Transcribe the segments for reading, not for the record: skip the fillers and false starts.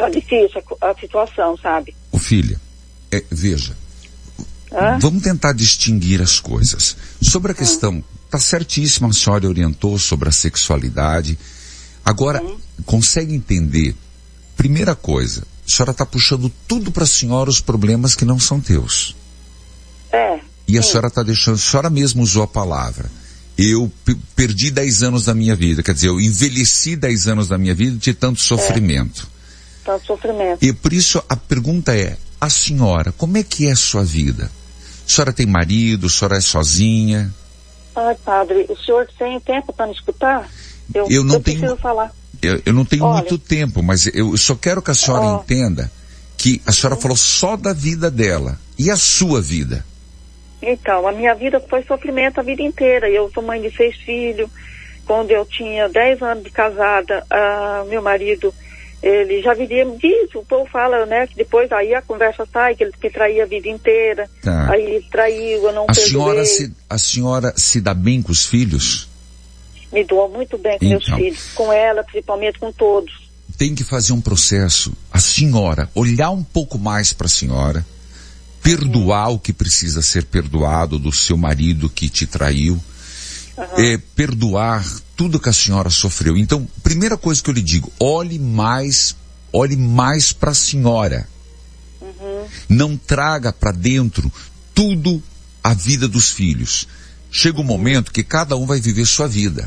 Tá difícil a situação, sabe? Ô filha, veja, vamos tentar distinguir as coisas. Sobre a questão, tá certíssima, a senhora orientou sobre a sexualidade. Agora, consegue entender, primeira coisa, a senhora tá puxando tudo pra senhora os problemas que não são teus. E a senhora tá deixando, a senhora mesmo usou a palavra. Eu perdi 10 anos da minha vida, quer dizer, eu envelheci 10 anos da minha vida de tanto sofrimento. Tanto sofrimento. E por isso a pergunta é, a senhora, como é que é a sua vida? A senhora tem marido, a senhora é sozinha? Ai, padre, o senhor tem tempo para me escutar? Eu não preciso tenho falar. Eu não tenho muito tempo, mas eu só quero que a senhora entenda que a senhora falou só da vida dela. E a sua vida? Então, a minha vida foi sofrimento a vida inteira. Eu sou mãe de 6 filhos. Quando eu tinha 10 anos de casada, meu marido, ele já vivia disso. O povo fala, né, que depois aí a conversa sai, que ele traía a vida inteira. Tá. Aí ele traiu, eu não perdoei. A senhora se dá bem com os filhos? Me dou muito bem com meus filhos, com ela, principalmente com todos. Tem que fazer um processo, a senhora, olhar um pouco mais para a senhora, perdoar o que precisa ser perdoado do seu marido que te traiu, perdoar tudo que a senhora sofreu. Então, primeira coisa que eu lhe digo, olhe mais para a senhora. Não traga para dentro tudo a vida dos filhos. Chega um momento que cada um vai viver sua vida.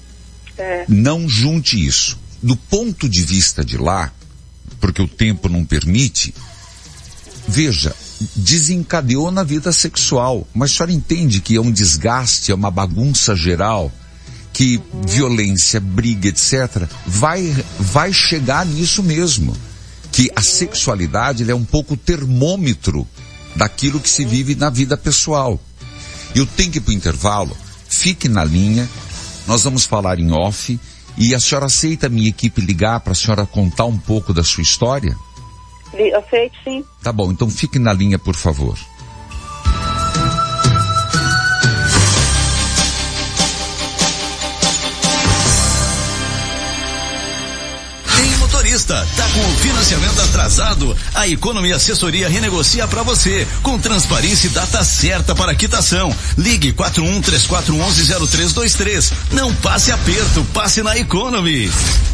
Não junte isso. Do ponto de vista de lá, porque o tempo não permite, veja, desencadeou na vida sexual, mas a senhora entende que é um desgaste, é uma bagunça geral, que violência, briga, etc., vai chegar nisso mesmo, que a sexualidade é um pouco o termômetro daquilo que se vive na vida pessoal. Eu tenho que ir para o intervalo, fique na linha, nós vamos falar em off, e a senhora aceita a minha equipe ligar para a senhora contar um pouco da sua história? Aceito, sim. Tá bom, então fique na linha, por favor. Tá com o financiamento atrasado? A Economy Assessoria renegocia para você, com transparência e data certa para quitação. Ligue 4134110323. Não passe aperto, passe na Economy.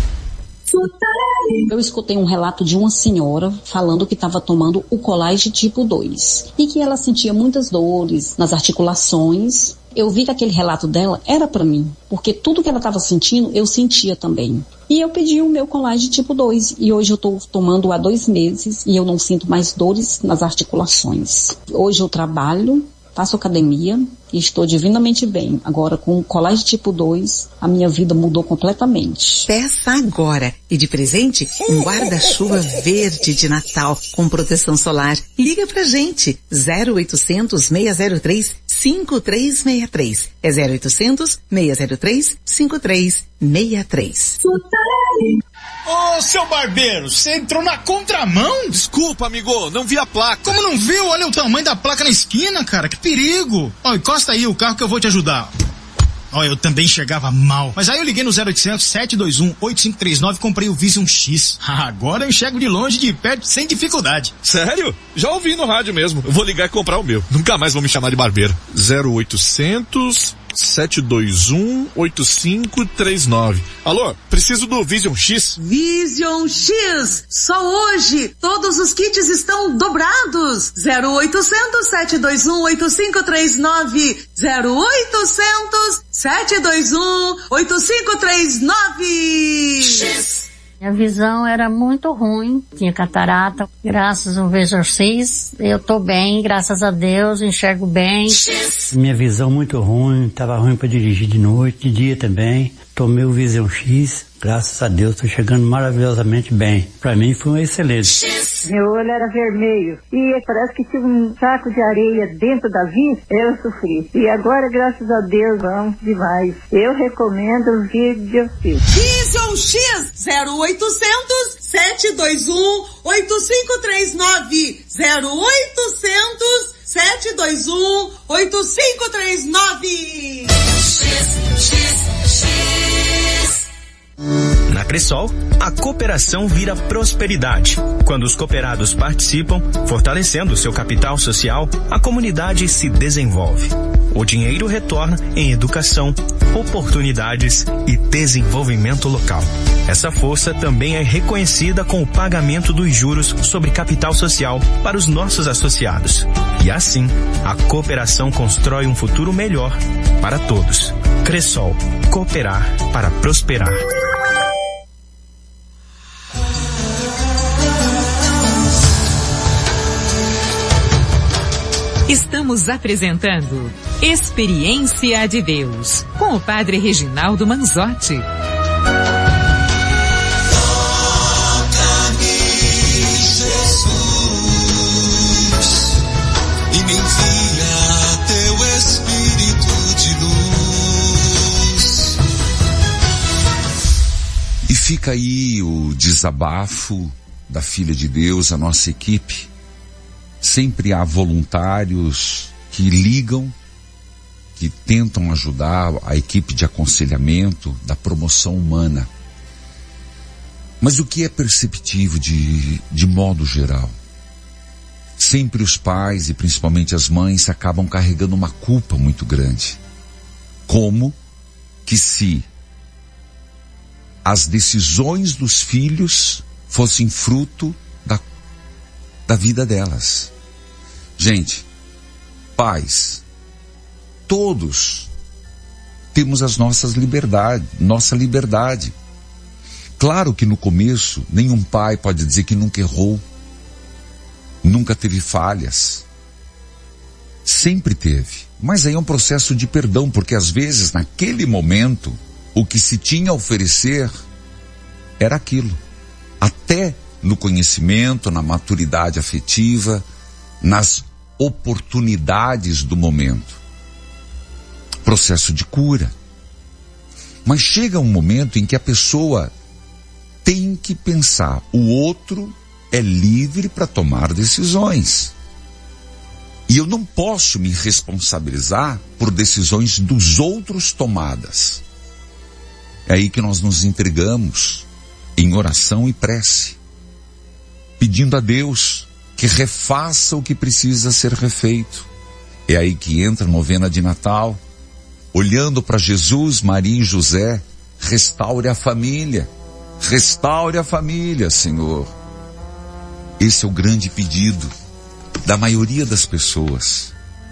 Eu escutei um relato de uma senhora falando que estava tomando o Colage tipo 2 e que ela sentia muitas dores nas articulações. Eu vi que aquele relato dela era para mim, porque tudo que ela estava sentindo, eu sentia também. E eu pedi o meu Colage tipo 2 e hoje eu estou tomando há 2 meses e eu não sinto mais dores nas articulações. Hoje eu trabalho, faço academia e estou divinamente bem. Agora, com o Colage tipo 2, a minha vida mudou completamente. Peça agora. E de presente, um guarda-chuva verde de Natal com proteção solar. Liga pra gente. 0800 603 5363. É 0800 603 5363. Ô, seu barbeiro, você entrou na contramão? Desculpa, amigo, não vi a placa. Como não viu? Olha o tamanho da placa na esquina, cara, que perigo. Ó, encosta aí o carro que eu vou te ajudar. Ó, eu também enxergava mal. Mas aí eu liguei no 0800 721 8539 e comprei o Vision X. Agora eu enxergo de longe, de perto, sem dificuldade. Sério? Já ouvi no rádio mesmo. Eu vou ligar e comprar o meu. Nunca mais vão me chamar de barbeiro. 0800 721 8539. Alô, preciso do Vision X. Vision X! Só hoje! Todos os kits estão dobrados! 0800 721 8539. 0800 721 8539. X. Minha visão era muito ruim, tinha catarata. Graças ao Vision X, eu tô bem, graças a Deus, enxergo bem. Minha visão muito ruim, tava ruim para dirigir de noite, de dia também. Tomei o Vision X, graças a Deus, tô chegando maravilhosamente bem. Para mim foi um excelente. Meu olho era vermelho e parece que tinha um saco de areia dentro da vista, eu sofri. E agora, graças a Deus, vamos demais. Eu recomendo o Vision X. Vision X 0800 721 8539. 0800 721 8539. Na Cressol, a cooperação vira prosperidade. Quando os cooperados participam, fortalecendo seu capital social, a comunidade se desenvolve. O dinheiro retorna em educação, oportunidades e desenvolvimento local. Essa força também é reconhecida com o pagamento dos juros sobre capital social para os nossos associados. E assim, a cooperação constrói um futuro melhor para todos. Cressol, cooperar para prosperar. Estamos apresentando Experiência de Deus, com o Padre Reginaldo Manzotti. Toca-me, Jesus, e me envia teu Espírito de luz. E fica aí o desabafo da Filha de Deus, a nossa equipe. Sempre há voluntários que ligam, que tentam ajudar a equipe de aconselhamento, da promoção humana. Mas o que é perceptível de modo geral? Sempre os pais e principalmente as mães acabam carregando uma culpa muito grande. Como que se as decisões dos filhos fossem fruto da vida delas. Gente, pais, todos temos as nossa liberdade. Claro que no começo, nenhum pai pode dizer que nunca errou, nunca teve falhas. Sempre teve. Mas aí é um processo de perdão, porque às vezes, naquele momento, o que se tinha a oferecer era aquilo. Até no conhecimento, na maturidade afetiva, nas oportunidades do momento. Processo de cura. Mas chega um momento em que a pessoa tem que pensar, o outro é livre para tomar decisões. E eu não posso me responsabilizar por decisões dos outros tomadas. É aí que nós nos entregamos em oração e prece, pedindo a Deus que refaça o que precisa ser refeito. É aí que entra a novena de Natal, olhando para Jesus, Maria e José, restaure a família, Senhor. Esse é o grande pedido da maioria das pessoas.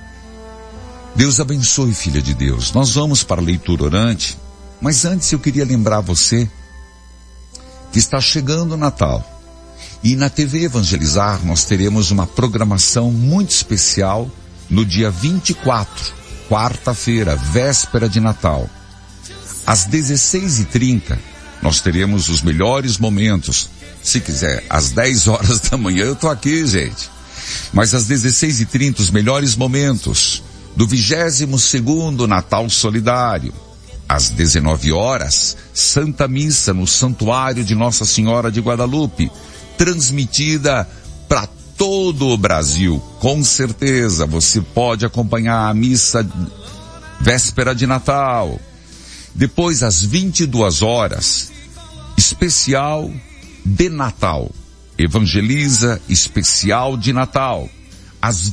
Deus abençoe, filha de Deus. Nós vamos para a leitura orante, mas antes eu queria lembrar você que está chegando o Natal. E na TV Evangelizar nós teremos uma programação muito especial no dia 24, quarta-feira, véspera de Natal. Às 16h30 nós teremos os melhores momentos. Se quiser, às 10 horas da manhã eu tô aqui, gente. Mas às 16h30 os melhores momentos do 22º Natal Solidário. Às 19 horas, Santa Missa no Santuário de Nossa Senhora de Guadalupe, transmitida para todo o Brasil. Com certeza você pode acompanhar a missa véspera de Natal. Depois, às 22 horas, especial de Natal. Evangeliza especial de Natal. Às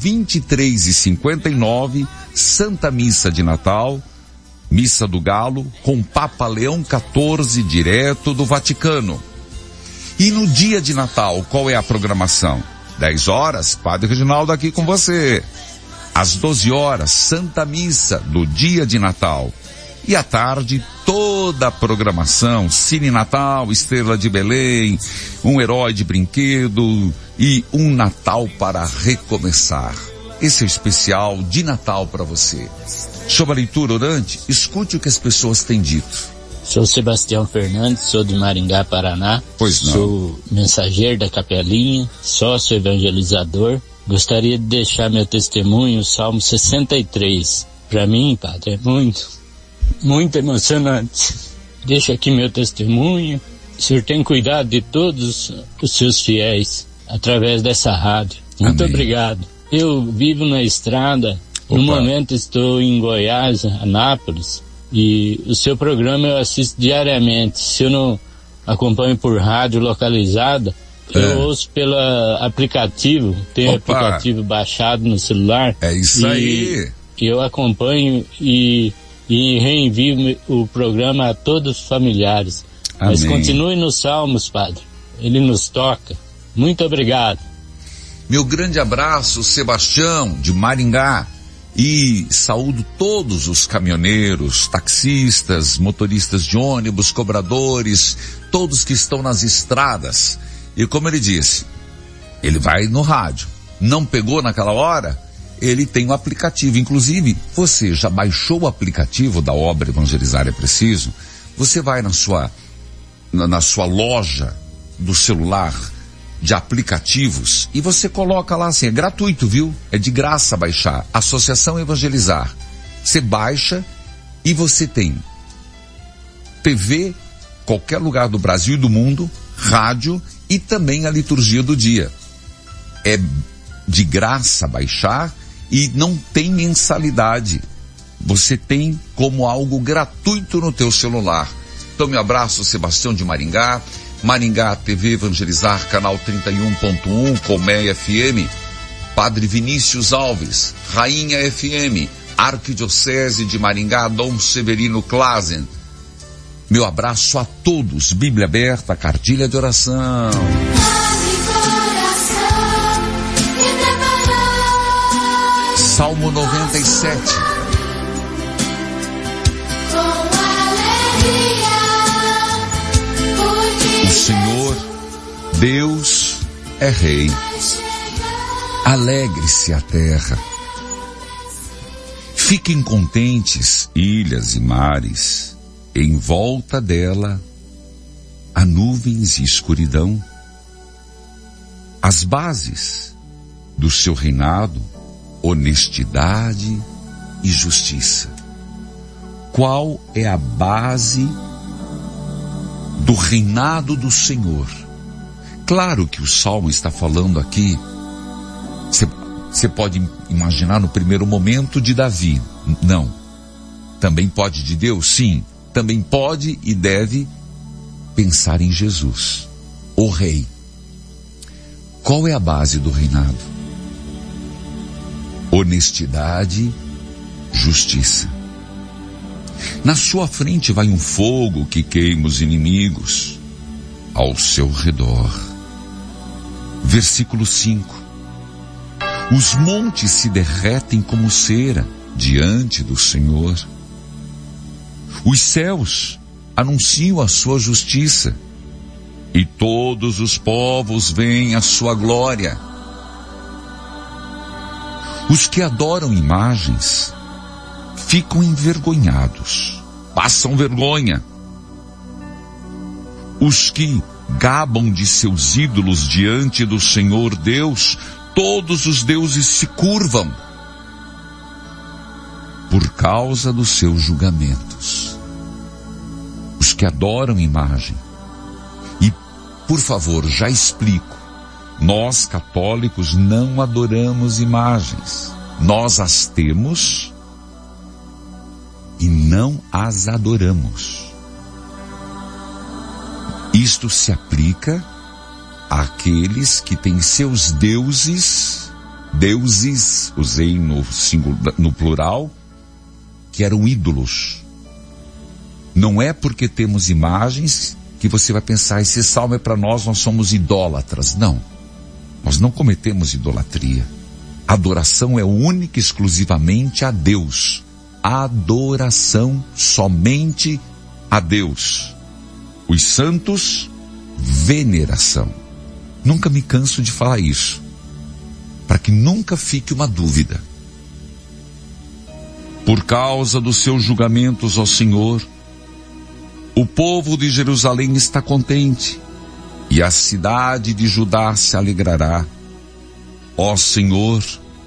23h59, Santa Missa de Natal, Missa do Galo, com Papa Leão XIV, direto do Vaticano. E no dia de Natal, qual é a programação? 10 horas, Padre Reginaldo aqui com você. Às 12 horas, Santa Missa do dia de Natal. E à tarde, toda a programação, Cine Natal, Estrela de Belém, um herói de brinquedo e um Natal para recomeçar. Esse é o especial de Natal para você. Sobre a leitura orante, escute o que as pessoas têm dito. Sou Sebastião Fernandes, sou de Maringá, Paraná. Pois não. Sou mensageiro da Capelinha, sócio evangelizador. Gostaria de deixar meu testemunho, o Salmo 63. Para mim, Padre, é muito emocionante. Deixo aqui meu testemunho. O Senhor tem cuidado de todos os seus fiéis através dessa rádio. Muito obrigado. Eu vivo na estrada. No momento estou em Goiás, Anápolis. E o seu programa eu assisto diariamente. Se eu acompanho por rádio localizada. Eu ouço pelo aplicativo, tenho aplicativo baixado no celular. É isso aí. Eu acompanho e reenvio o programa a todos os familiares. Amém. Mas continue nos Salmos, Padre. Ele nos toca. Muito obrigado. Meu grande abraço, Sebastião, de Maringá. E saúdo todos os caminhoneiros, taxistas, motoristas de ônibus, cobradores, todos que estão nas estradas. E como ele disse, ele vai no rádio. Não pegou naquela hora? Ele tem um aplicativo. Inclusive, você já baixou o aplicativo da Obra Evangelizar é Preciso? Você vai na sua loja do celular de aplicativos e você coloca lá assim, é gratuito, viu? É de graça baixar. Associação Evangelizar. Você baixa e você tem TV, qualquer lugar do Brasil e do mundo, rádio e também a liturgia do dia. É de graça baixar e não tem mensalidade. Você tem como algo gratuito no teu celular. Então, meu abraço, Sebastião de Maringá. Maringá TV Evangelizar, canal 31.1, Colmeia FM, Padre Vinícius Alves, Rainha FM, Arquidiocese de Maringá, Dom Severino Klazen. Meu abraço a todos, Bíblia aberta, cartilha de oração. Salmo 97. O Senhor, Deus, é Rei. Alegre-se a terra. Fiquem contentes, ilhas e mares. Em volta dela há nuvens e escuridão. As bases do seu reinado, honestidade e justiça. Qual é a base do reinado do Senhor? Claro que o Salmo está falando aqui, você pode imaginar no primeiro momento de Davi. Não. Também pode de Deus? Sim. Também pode e deve pensar em Jesus, o Rei. Qual é a base do reinado? Honestidade, justiça. Na sua frente vai um fogo que queima os inimigos ao seu redor. Versículo 5. Os montes se derretem como cera diante do Senhor. Os céus anunciam a sua justiça e todos os povos veem a sua glória. Os que adoram imagens ficam envergonhados, passam vergonha. Os que gabam de seus ídolos diante do Senhor Deus, todos os deuses se curvam por causa dos seus julgamentos. Os que adoram imagem. E, por favor, já explico. Nós, católicos, não adoramos imagens. Nós as temos e não as adoramos. Isto se aplica àqueles que têm seus deuses, usei no plural, que eram ídolos. Não é porque temos imagens que você vai pensar, esse salmo é para nós somos idólatras. Não. Nós não cometemos idolatria. Adoração é única e exclusivamente a Deus. Adoração somente a Deus. Os santos, veneração. Nunca me canso de falar isso, para que nunca fique uma dúvida. Por causa dos seus julgamentos, ó Senhor, o povo de Jerusalém está contente, e a cidade de Judá se alegrará. Ó Senhor,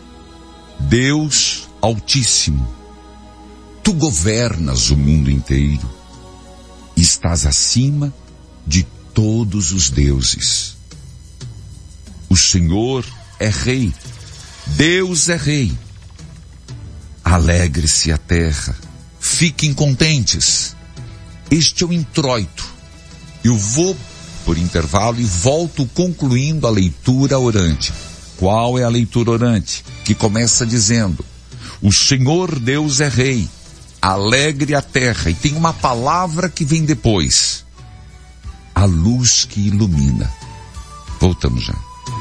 Deus Altíssimo, Tu governas o mundo inteiro, e estás acima de todos os deuses. O Senhor é Rei, Deus é Rei. Alegre-se a terra, fiquem contentes. Este é o introito Eu vou por intervalo e volto concluindo a leitura orante. Qual é a leitura orante? Que começa dizendo: o Senhor Deus é Rei, alegre a terra. E tem uma palavra que vem depois: a luz que ilumina. Voltamos já.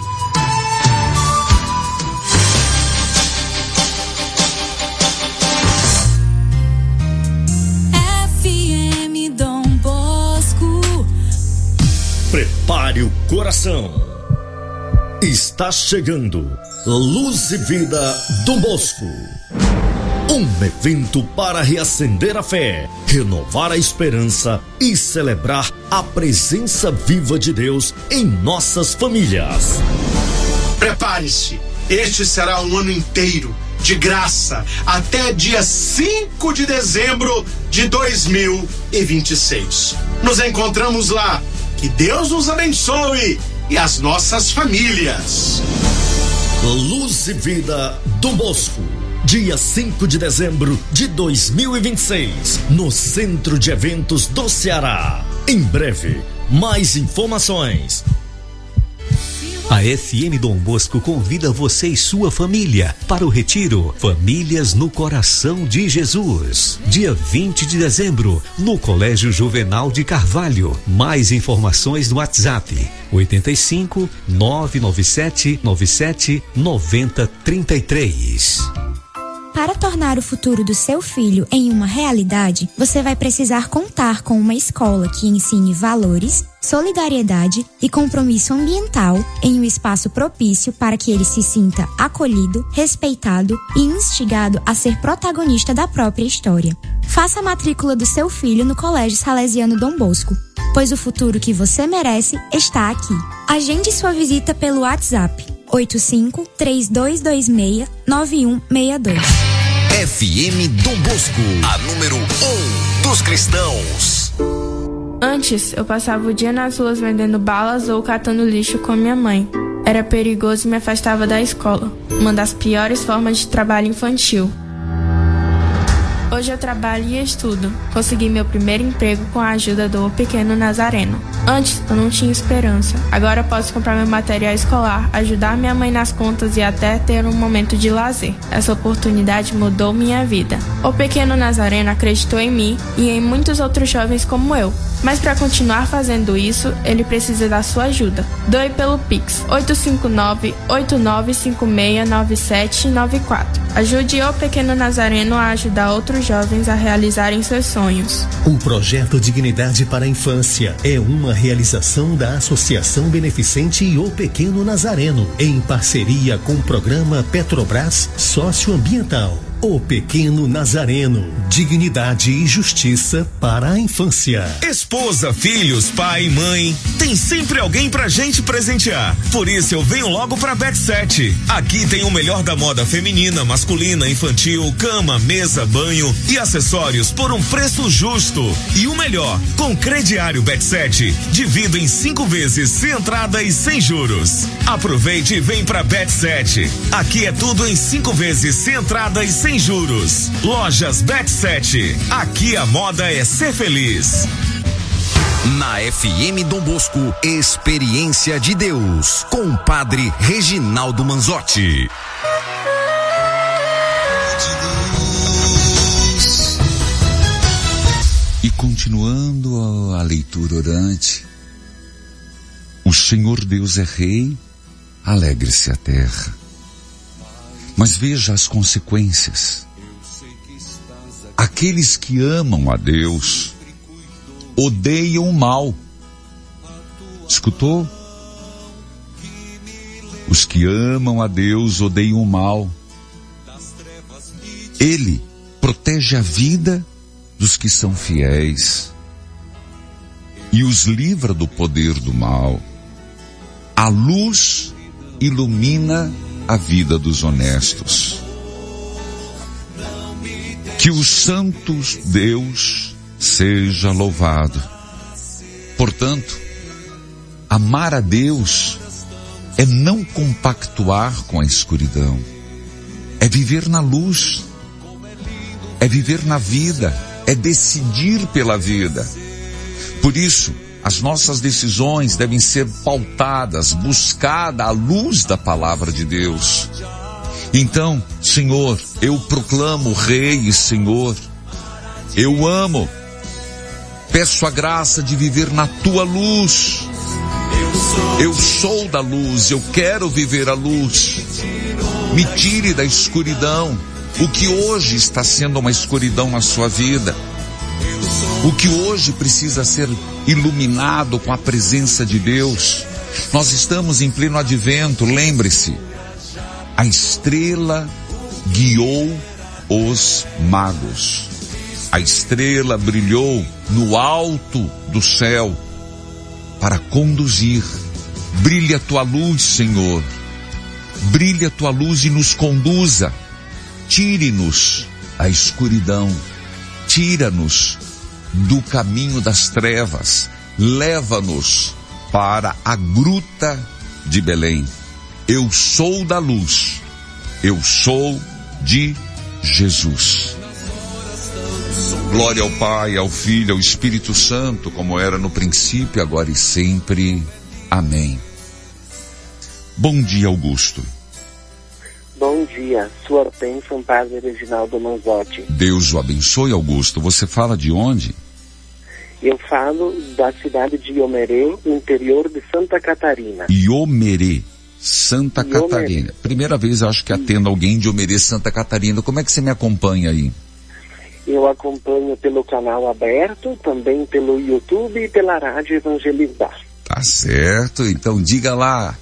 FM Dom Bosco. Prepare o coração. Está chegando Luz e Vida Dom Bosco. Um evento para reacender a fé, renovar a esperança e celebrar a presença viva de Deus em nossas famílias. Prepare-se, este será um ano inteiro de graça até dia 5 de dezembro de 2026. Nos encontramos lá. Que Deus nos abençoe e as nossas famílias. Luz e Vida Dom Bosco, dia 5 de dezembro de 2026, no Centro de Eventos do Ceará. Em breve, mais informações. A FM Dom Bosco convida você e sua família para o retiro Famílias no Coração de Jesus, dia 20 de dezembro, no Colégio Juvenal de Carvalho. Mais informações no WhatsApp 85 997 97 90 33. Para tornar o futuro do seu filho em uma realidade, você vai precisar contar com uma escola que ensine valores, solidariedade e compromisso ambiental em um espaço propício para que ele se sinta acolhido, respeitado e instigado a ser protagonista da própria história. Faça a matrícula do seu filho no Colégio Salesiano Dom Bosco, pois o futuro que você merece está aqui. Agende sua visita pelo WhatsApp 85-3226-9162. FM Dom Bosco, a número 1 dos cristãos. Antes, eu passava o dia nas ruas vendendo balas ou catando lixo com minha mãe. Era perigoso e me afastava da escola, uma das piores formas de trabalho infantil. Hoje eu trabalho e estudo. Consegui meu primeiro emprego com a ajuda do Pequeno Nazareno. Antes eu não tinha esperança. Agora posso comprar meu material escolar, ajudar minha mãe nas contas e até ter um momento de lazer. Essa oportunidade mudou minha vida. O Pequeno Nazareno acreditou em mim e em muitos outros jovens como eu. Mas para continuar fazendo isso, ele precisa da sua ajuda. Doe pelo Pix 859-8956-9794. Ajude o Pequeno Nazareno a ajudar outros jovens a realizarem seus sonhos. O projeto Dignidade para a Infância é uma realização da Associação Beneficente O Pequeno Nazareno, em parceria com o programa Petrobras Socioambiental. O Pequeno Nazareno, dignidade e justiça para a infância. Esposa, filhos, pai, mãe, tem sempre alguém pra gente presentear. Por isso eu venho logo pra Bet7. Aqui tem o melhor da moda feminina, masculina, infantil, cama, mesa, banho e acessórios por um preço justo. E o melhor, com crediário Bet7, divida em 5 vezes sem entrada e sem juros. Aproveite e vem pra Bet7. Aqui é tudo em 5 vezes sem entrada e sem juros. Lojas Bet7. Aqui a moda é ser feliz. Na FM Dom Bosco, Experiência de Deus, com o Padre Reginaldo Manzotti. E continuando a leitura orante, o Senhor Deus é Rei, alegre-se a terra. Mas veja as consequências. Aqueles que amam a Deus odeiam o mal. Escutou? Os que amam a Deus odeiam o mal. Ele protege a vida dos que são fiéis e os livra do poder do mal. A luz ilumina a vida dos honestos. Que o santo Deus seja louvado. Portanto, amar a Deus é não compactuar com a escuridão, é viver na luz, é viver na vida, é decidir pela vida. Por isso, As nossas decisões devem ser pautadas, buscada à luz da palavra de Deus. Então, Senhor, eu proclamo Rei e Senhor. Eu amo. Peço a graça de viver na tua luz. Eu sou da luz, eu quero viver a luz. Me tire da escuridão. O que hoje está sendo uma escuridão na sua vida. O que hoje precisa ser iluminado com a presença de Deus. Nós estamos em pleno advento, lembre-se. A estrela guiou os magos. A estrela brilhou no alto do céu para conduzir. Brilhe a tua luz, Senhor. Brilhe a tua luz e nos conduza. Tire-nos a escuridão. Tira-nos do caminho das trevas. Leva-nos para a gruta de Belém. Eu sou da luz. Eu sou de Jesus. Glória ao Pai, ao Filho, ao Espírito Santo, como era no princípio, agora e sempre. Amém. Bom dia, Augusto. Bom dia, sua bênção, Padre Reginaldo Manzotti. Deus o abençoe, Augusto. Você fala de onde? Eu falo da cidade de Iomerê, interior de Santa Catarina. Iomerê, Santa Catarina. Primeira vez eu acho que atendo alguém de Iomerê, Santa Catarina. Como é que você me acompanha aí? Eu acompanho pelo canal aberto, também pelo YouTube e pela Rádio Evangelizar. Tá certo, então diga lá.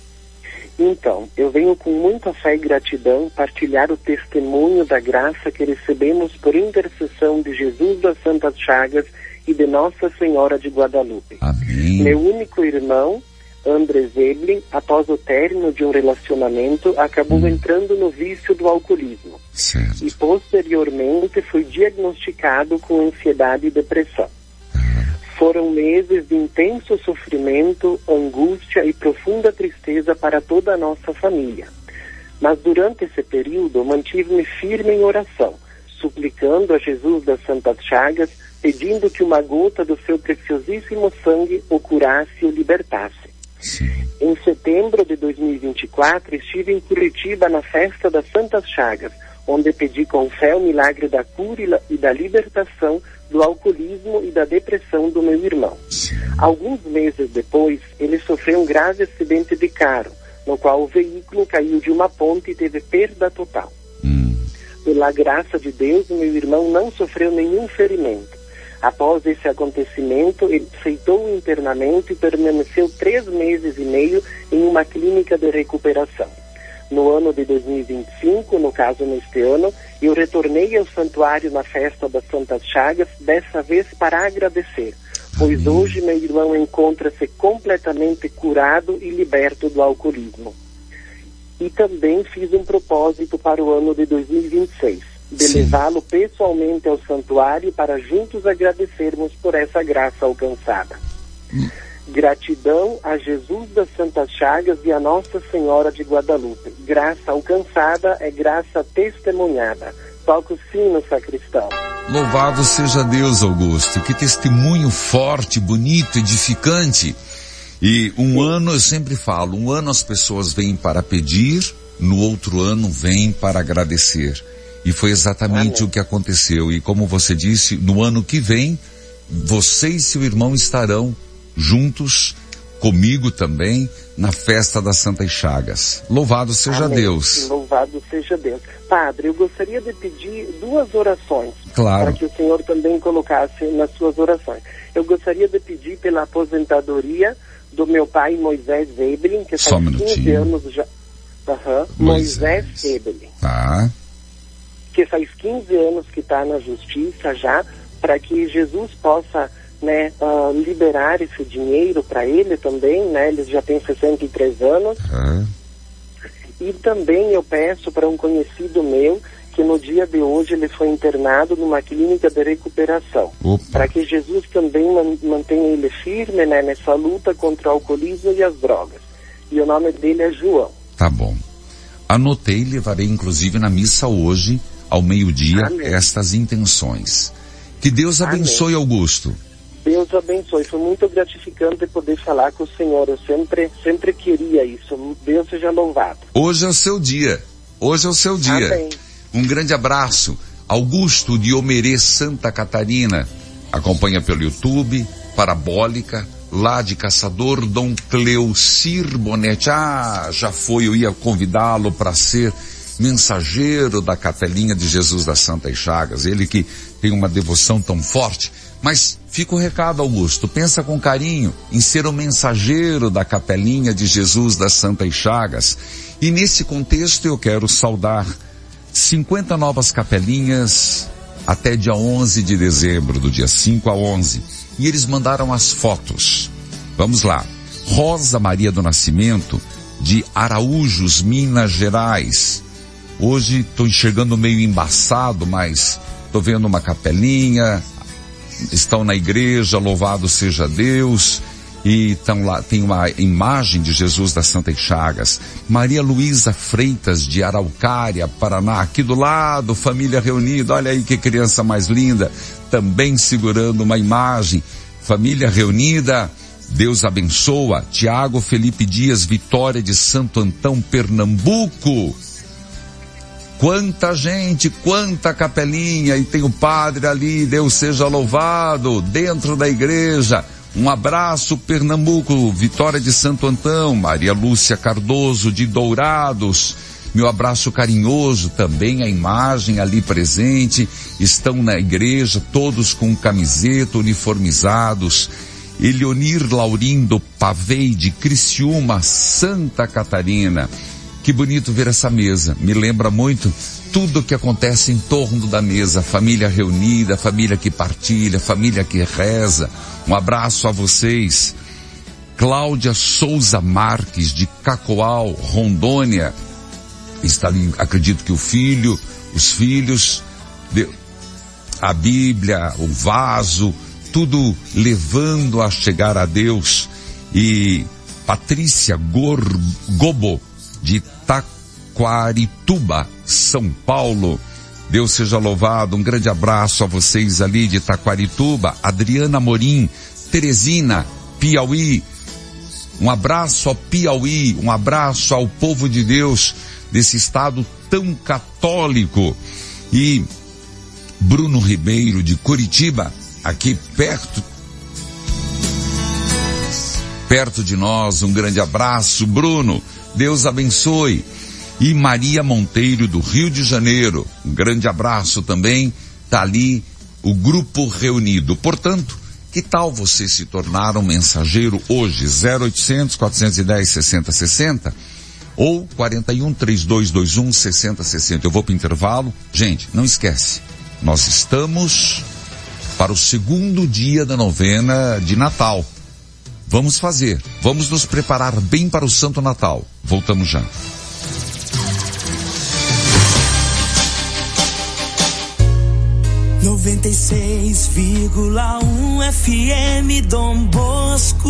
Então, eu venho com muita fé e gratidão partilhar o testemunho da graça que recebemos por intercessão de Jesus das Santas Chagas e de Nossa Senhora de Guadalupe. Amém. Meu único irmão, André Zeblin, após o término de um relacionamento, acabou entrando no vício do alcoolismo. Certo. E posteriormente foi diagnosticado com ansiedade e depressão. Foram meses de intenso sofrimento, angústia e profunda tristeza para toda a nossa família. Mas durante esse período mantive-me firme em oração, suplicando a Jesus das Santas Chagas, pedindo que uma gota do seu preciosíssimo sangue o curasse e o libertasse. Sim. Em setembro de 2024, estive em Curitiba na festa das Santas Chagas, onde pedi com fé o milagre da cura e da libertação do alcoolismo e da depressão do meu irmão. Alguns meses depois, ele sofreu um grave acidente de carro, no qual o veículo caiu de uma ponte e teve perda total. Pela graça de Deus, meu irmão não sofreu nenhum ferimento. Após esse acontecimento, ele aceitou o internamento e permaneceu 3 meses e meio em uma clínica de recuperação. No ano de 2025, no caso neste ano, eu retornei ao santuário na festa das Santas Chagas, dessa vez para agradecer, pois hoje meu irmão encontra-se completamente curado e liberto do alcoolismo. E também fiz um propósito para o ano de 2026, de levá-lo pessoalmente ao santuário para juntos agradecermos por essa graça alcançada. Gratidão a Jesus das Santas Chagas e a Nossa Senhora de Guadalupe. Graça alcançada é graça testemunhada. Toca o sino, sacristão. Louvado seja Deus, Augusto. Que testemunho forte, bonito, edificante. E um ano, eu sempre falo, um ano as pessoas vêm para pedir, no outro ano vêm para agradecer. E foi exatamente o que aconteceu. E como você disse, no ano que vem, você e seu irmão estarão juntos, comigo também, na festa das Santas Chagas. Louvado seja Deus. Louvado seja Deus. Padre, eu gostaria de pedir 2 orações. Claro. Para que o senhor também colocasse nas suas orações. Eu gostaria de pedir pela aposentadoria do meu pai Moisés Zeblin, que faz 15 anos já... Moisés Zeblin. Tá. Que faz 15 anos que está na justiça já, para que Jesus possa liberar esse dinheiro para ele também, né? Ele já tem 63 anos. E também eu peço para um conhecido meu que no dia de hoje ele foi internado numa clínica de recuperação, para que Jesus também mantenha ele firme, né, nessa luta contra o alcoolismo e as drogas. E o nome dele é João. Tá bom. Anotei, levarei inclusive na missa hoje, ao meio-dia, estas intenções. Que Deus abençoe, Augusto. Deus abençoe. Foi muito gratificante poder falar com o senhor. Eu sempre queria isso. Deus seja louvado. Hoje é o seu dia. Hoje é o seu dia. Amém. Um grande abraço. Augusto de Omerê, Santa Catarina. Acompanha pelo YouTube, Parabólica, lá de Caçador, Dom Cleucir Bonetti. Já foi, eu ia convidá-lo para ser mensageiro da Capelinha de Jesus das Santas Chagas. Ele que tem uma devoção tão forte. Mas fica o recado, Augusto, pensa com carinho em ser o mensageiro da Capelinha de Jesus das Santas Chagas. E nesse contexto eu quero saudar 50 novas capelinhas até dia 11 de dezembro, do dia 5 a 11. E eles mandaram as fotos. Vamos lá. Rosa Maria do Nascimento, de Araújos, Minas Gerais. Hoje estou enxergando meio embaçado, mas estou vendo uma capelinha. Estão na igreja, louvado seja Deus, e estão lá, tem uma imagem de Jesus das Santas Chagas. Maria Luísa Freitas, de Araucária, Paraná, aqui do lado, família reunida, olha aí que criança mais linda, também segurando uma imagem, família reunida, Deus abençoa. Tiago Felipe Dias, Vitória de Santo Antão, Pernambuco. Quanta gente, quanta capelinha, e tem o padre ali, Deus seja louvado, dentro da igreja. Um abraço, Pernambuco, Vitória de Santo Antão, Maria Lúcia Cardoso de Dourados. Meu abraço carinhoso, também a imagem ali presente, estão na igreja, todos com camiseta, uniformizados. Eleonir Laurindo Pavei, de Criciúma, Santa Catarina. Que bonito ver essa mesa, me lembra muito tudo o que acontece em torno da mesa, família reunida, família que partilha, família que reza. Um abraço a vocês. Cláudia Souza Marques, de Cacoal, Rondônia, está ali, acredito que os filhos, a Bíblia, o vaso, tudo levando a chegar a Deus. E Patrícia Gobo, de Taquarituba, São Paulo. Deus seja louvado, um grande abraço a vocês ali de Taquarituba. Adriana Morim, Teresina, Piauí. Um abraço ao Piauí, um abraço ao povo de Deus desse estado tão católico. E Bruno Ribeiro, de Curitiba, aqui perto de nós, um grande abraço, Bruno. Deus abençoe. E Maria Monteiro, do Rio de Janeiro, um grande abraço também. Tá ali o grupo reunido. Portanto, que tal você se tornar um mensageiro hoje? 0800 410 6060 ou 41 3221 6060. Eu vou para o intervalo. Gente, não esquece, nós estamos para o segundo dia da novena de Natal. Vamos nos preparar bem para o Santo Natal. Voltamos já. (96,1) FM Dom Bosco.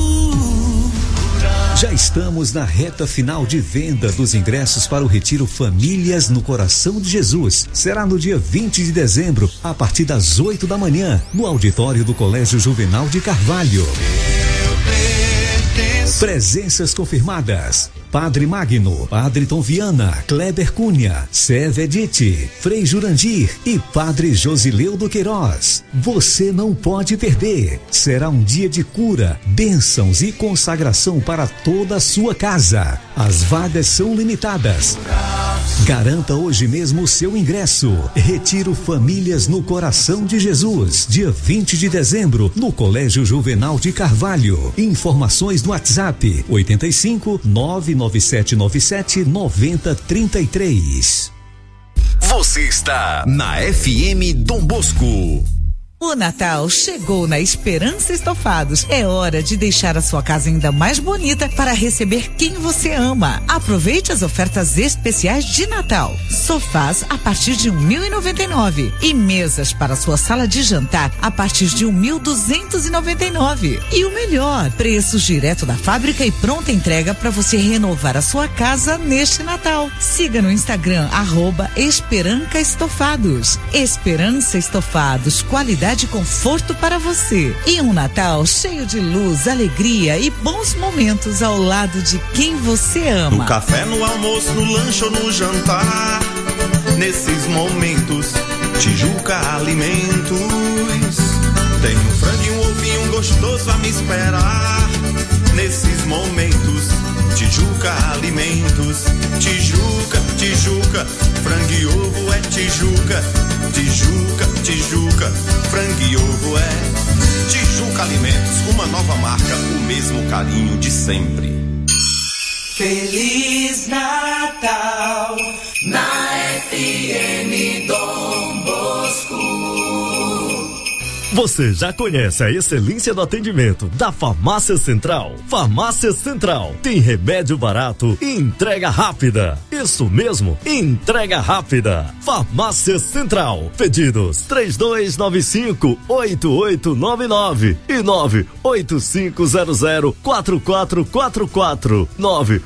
Já estamos na reta final de venda dos ingressos para o Retiro Famílias no Coração de Jesus. Será no dia 20 de dezembro, a partir das 8 da manhã, no auditório do Colégio Juvenal de Carvalho. Presenças confirmadas: Padre Magno, Padre Tom Viana, Kleber Cunha, Seve Edith, Frei Jurandir e Padre Josileudo Queiroz. Você não pode perder. Será um dia de cura, bênçãos e consagração para toda a sua casa. As vagas são limitadas. Garanta hoje mesmo o seu ingresso. Retiro Famílias no Coração de Jesus, dia 20 de dezembro, no Colégio Juvenal de Carvalho. Informações no WhatsApp 85 99797 9033. Você está na FM Dom Bosco. O Natal chegou na Esperança Estofados. É hora de deixar a sua casa ainda mais bonita para receber quem você ama. Aproveite as ofertas especiais de Natal. Sofás a partir de 1.099 e mesas para sua sala de jantar a partir de 1.299. E o melhor, preços direto da fábrica e pronta entrega para você renovar a sua casa neste Natal. Siga no Instagram @Esperanca Estofados. Esperança Estofados, qualidade qualidade e conforto para você. E um Natal cheio de luz, alegria e bons momentos ao lado de quem você ama. No café, no almoço, no lanche ou no jantar, nesses momentos, Tijuca Alimentos. Tem um frango e um ovinho gostoso a me esperar. Nesses momentos, Tijuca Alimentos. Tijuca, Tijuca, frango e ovo é Tijuca. Tijuca, Tijuca, frango e ovo é Tijuca Alimentos. Uma nova marca, o mesmo carinho de sempre. Feliz Natal na FM Dom Bosco. Você já conhece a excelência do atendimento da Farmácia Central? Farmácia Central tem remédio barato e entrega rápida. Isso mesmo, entrega rápida. Farmácia Central. Pedidos 3295-8899 e 98500-4444.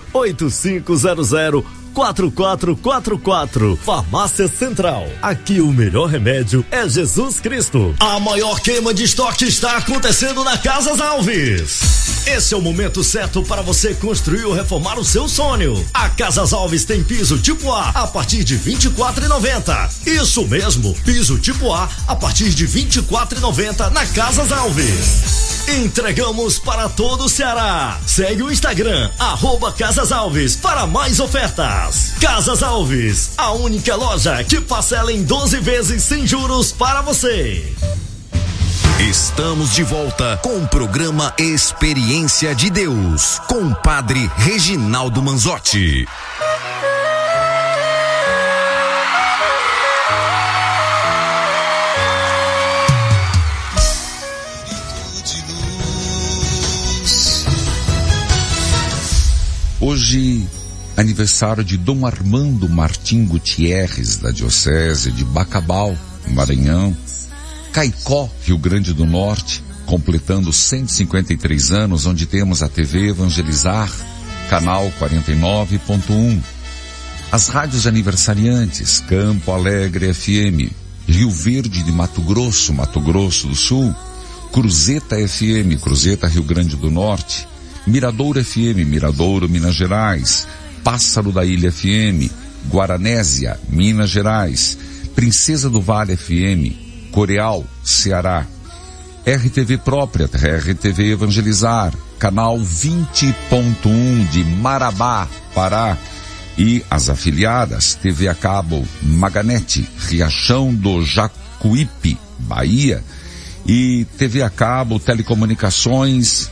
98500-4444. Farmácia Central. Aqui o melhor remédio é Jesus Cristo. A maior queima de estoque está acontecendo na Casas Alves. Esse é o momento certo para você construir ou reformar o seu sonho. A Casas Alves tem piso tipo A partir de R$24,90. Isso mesmo, piso tipo A partir de R$24,90 na Casas Alves. Entregamos para todo o Ceará. Segue o Instagram, @Casas Alves, para mais ofertas. Casas Alves, a única loja que parcela em 12 vezes sem juros para você. Estamos de volta com o programa Experiência de Deus, com o Padre Reginaldo Manzotti. Hoje, aniversário de Dom Armando Martim Gutierrez, da Diocese de Bacabal, Maranhão. Caicó, Rio Grande do Norte, completando 153 anos, onde temos a TV Evangelizar, canal 49.1. As rádios aniversariantes, Campo Alegre FM, Rio Verde de Mato Grosso do Sul, Cruzeta FM, Cruzeta, Rio Grande do Norte, Miradouro FM, Miradouro, Minas Gerais, Pássaro da Ilha FM, Guaranésia, Minas Gerais, Princesa do Vale FM, Coreal, Ceará, RTV própria, RTV Evangelizar, canal 20.1 de Marabá, Pará, e as afiliadas, TV a cabo Maganete, Riachão do Jacuípe, Bahia, e TV a cabo Telecomunicações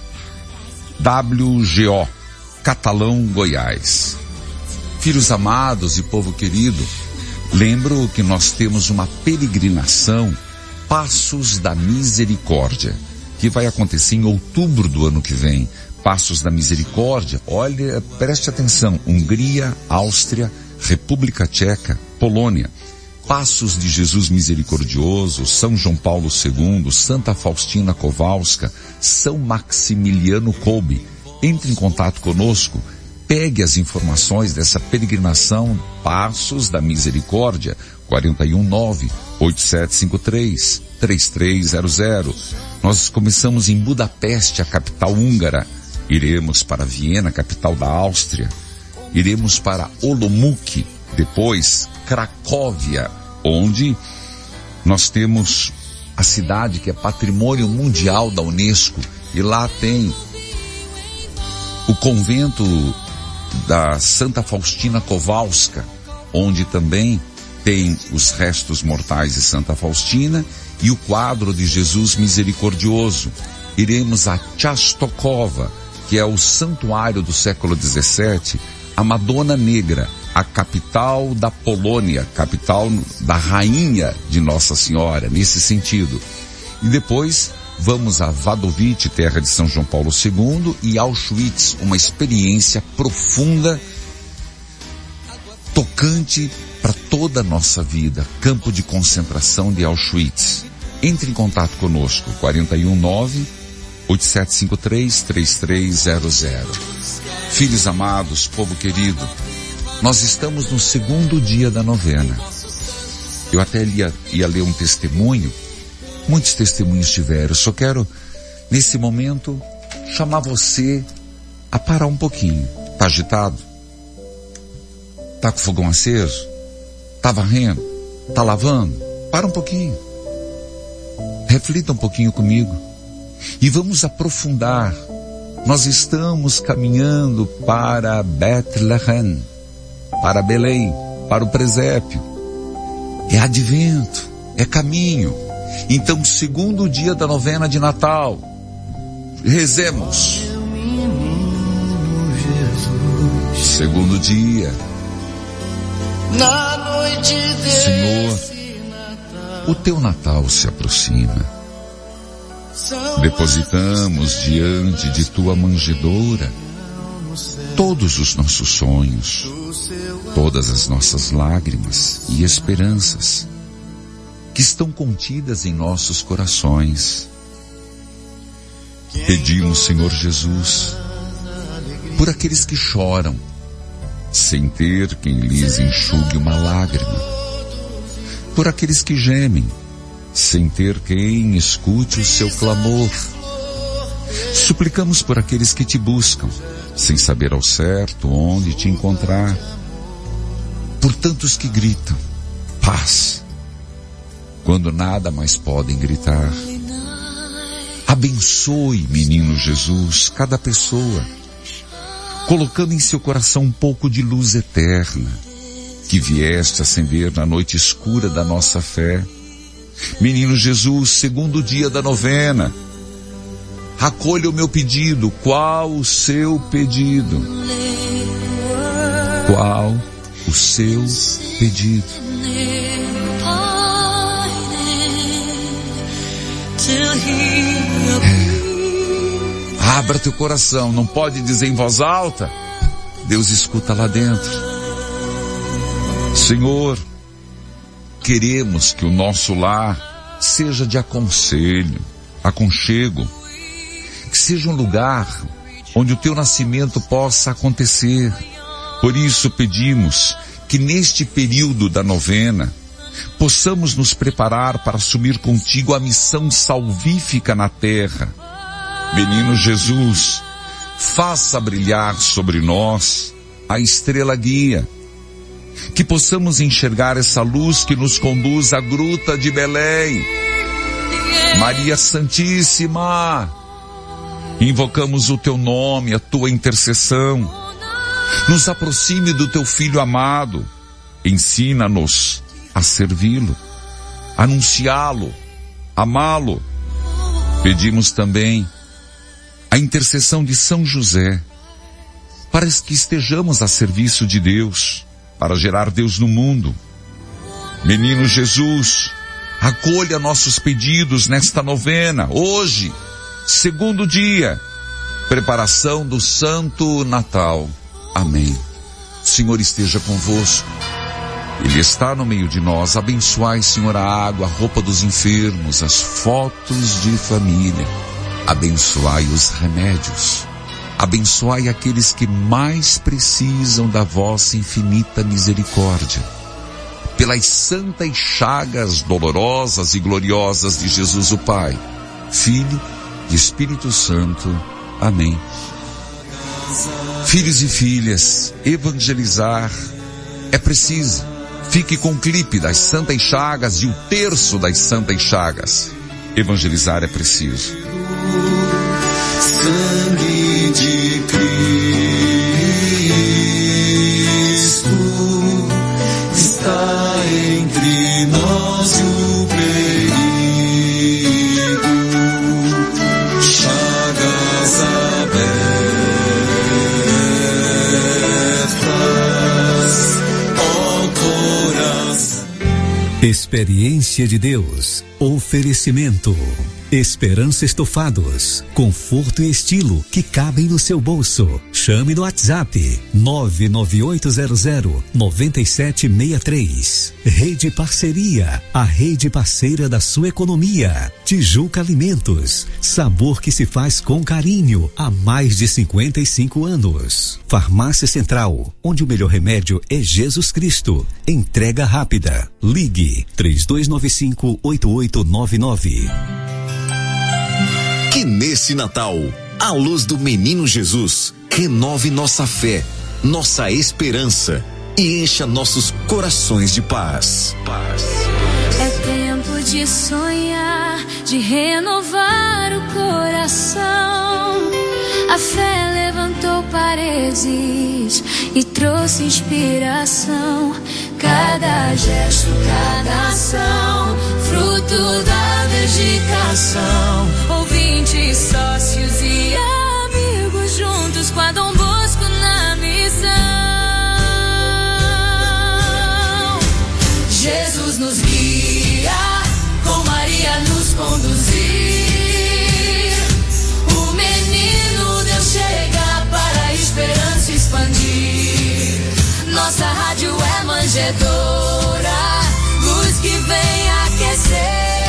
WGO, Catalão, Goiás. Filhos amados e povo querido, lembro que nós temos uma peregrinação Passos da Misericórdia, que vai acontecer em outubro do ano que vem. Passos da Misericórdia, olha, preste atenção, Hungria, Áustria, República Tcheca, Polônia. Passos de Jesus Misericordioso, São João Paulo II, Santa Faustina Kowalska, São Maximiliano Kolbe. Entre em contato conosco, pegue as informações dessa peregrinação Passos da Misericórdia, 419-8753-3300. Nós começamos em Budapeste, a capital húngara. Iremos para Viena, capital da Áustria. Iremos para Olomouc, depois Cracóvia, onde nós temos a cidade que é patrimônio mundial da Unesco, e lá tem o convento da Santa Faustina Kowalska, onde também tem os restos mortais de Santa Faustina e o quadro de Jesus Misericordioso. Iremos a Częstochowa, que é o santuário do século XVII, a Madonna Negra, a capital da Polônia, capital da rainha de Nossa Senhora, nesse sentido. E depois vamos a Wadowice, terra de São João Paulo II, e Auschwitz, uma experiência profunda, tocante para toda a nossa vida, campo de concentração de Auschwitz. Entre em contato conosco, 419-8753-3300. Filhos amados, povo querido, nós estamos no segundo dia da novena. Eu até ia ler um testemunho Muitos testemunhos tiveram. Eu só quero, nesse momento, chamar você a parar um pouquinho. Tá agitado? Tá com o fogão aceso? Tá varrendo? Tá lavando? Para um pouquinho. Reflita um pouquinho comigo. E vamos aprofundar. Nós estamos caminhando para Bethlehem, para Belém, para o presépio. É advento, é caminho. Então, segundo dia da novena de Natal, rezemos. Segundo dia. Senhor, o teu Natal se aproxima. Depositamos diante de tua manjedoura todos os nossos sonhos, todas as nossas lágrimas e esperanças que estão contidas em nossos corações. Pedimos, Senhor Jesus, por aqueles que choram, sem ter quem lhes enxugue uma lágrima, por aqueles que gemem, sem ter quem escute o seu clamor. Suplicamos por aqueles que te buscam, sem saber ao certo onde te encontrar, por tantos que gritam paz, quando nada mais podem gritar. Abençoe, menino Jesus, cada pessoa, colocando em seu coração um pouco de luz eterna, que vieste acender na noite escura da nossa fé. Menino Jesus, segundo dia da novena, acolha o meu pedido. Qual o seu pedido? Qual o seu pedido? Abra teu coração, não pode dizer em voz alta. Deus escuta lá dentro. Senhor, queremos que o nosso lar seja de aconselho, aconchego, que seja um lugar onde o teu nascimento possa acontecer. Por isso pedimos que neste período da novena possamos nos preparar para assumir contigo a missão salvífica na terra. Menino Jesus, faça brilhar sobre nós a estrela guia, que possamos enxergar essa luz que nos conduz à gruta de Belém. Maria Santíssima, invocamos o teu nome, a tua intercessão. Nos aproxime do teu Filho amado. Ensina-nos a servi-lo, anunciá-lo, amá-lo. Pedimos também a intercessão de São José, para que estejamos a serviço de Deus, para gerar Deus no mundo. Menino Jesus, acolha nossos pedidos nesta novena, hoje, segundo dia, preparação do Santo Natal. Amém. O Senhor esteja convosco. Ele está no meio de nós. Abençoai, Senhor, a água, a roupa dos enfermos, as fotos de família. Abençoai os remédios. Abençoai aqueles que mais precisam da vossa infinita misericórdia. Pelas santas chagas dolorosas e gloriosas de Jesus o Pai, Filho e Espírito Santo. Amém. Filhos e filhas, evangelizar é preciso. Fique com o clipe das santas chagas e o terço das santas chagas. Evangelizar é preciso. Sangue de Cristo está entre nós e o perigo. Chagas abertas, ó coração. Experiência de Deus. Oferecimento. Esperança Estofados, conforto e estilo que cabem no seu bolso. Chame no WhatsApp 99800-9763. Rede Parceria, a rede parceira da sua economia. Tijuca Alimentos, sabor que se faz com carinho há mais de 55 anos. Farmácia Central, onde o melhor remédio é Jesus Cristo. Entrega rápida. Ligue 3295-8899. Que nesse Natal, a luz do menino Jesus renove nossa fé, nossa esperança e encha nossos corações de paz. É tempo de sonhar, de renovar o coração. A fé levantou paredes e trouxe inspiração. Cada gesto, cada ação, fruto da dedicação. Ouvintes, sócios e amigos juntos com a Dom Bosco na missão. Jesus nos guia, com Maria nos conduzir. O menino Deus chega para a esperança expandir. Nossa rádio é manjedoura, luz que vem aquecer.